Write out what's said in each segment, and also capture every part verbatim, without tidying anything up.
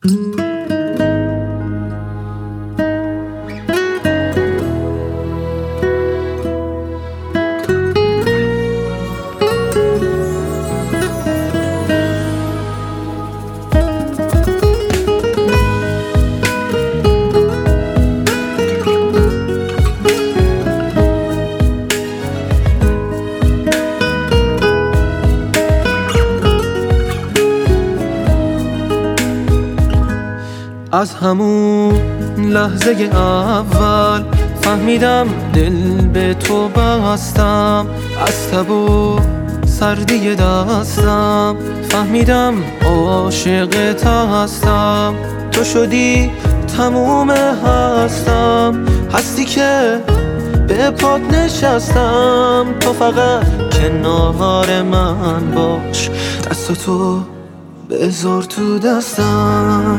از همون لحظه اول فهمیدم دل به تو بستم، از تب و سردی دستم فهمیدم عاشق هستم. تو شدی تموم هستم، هستی که به پات نشستم. تو فقط کنار من باش، دست تو بذار تو دستم.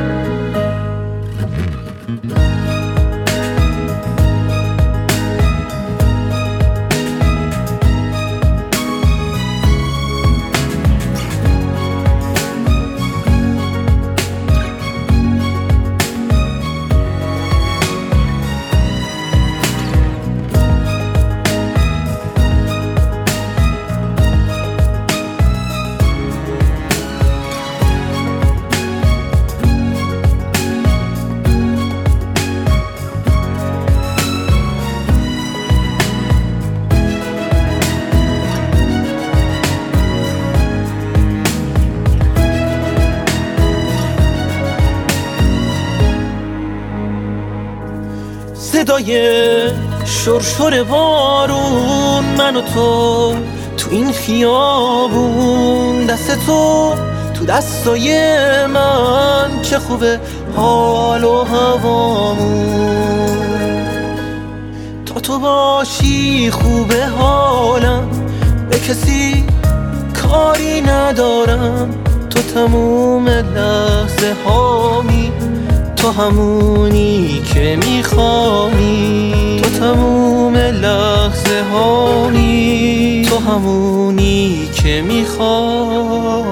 صدای شرشر بارون، من و تو تو این خیابون، دست تو تو دستای من، چه خوبه حال و هوامون. تا تو باشی خوبه حالم، به کسی کاری ندارم. تو تموم لحظه هامی، تو همونی که میخوانی. تو تموم لحظه هامی، تو همونی که میخوانی.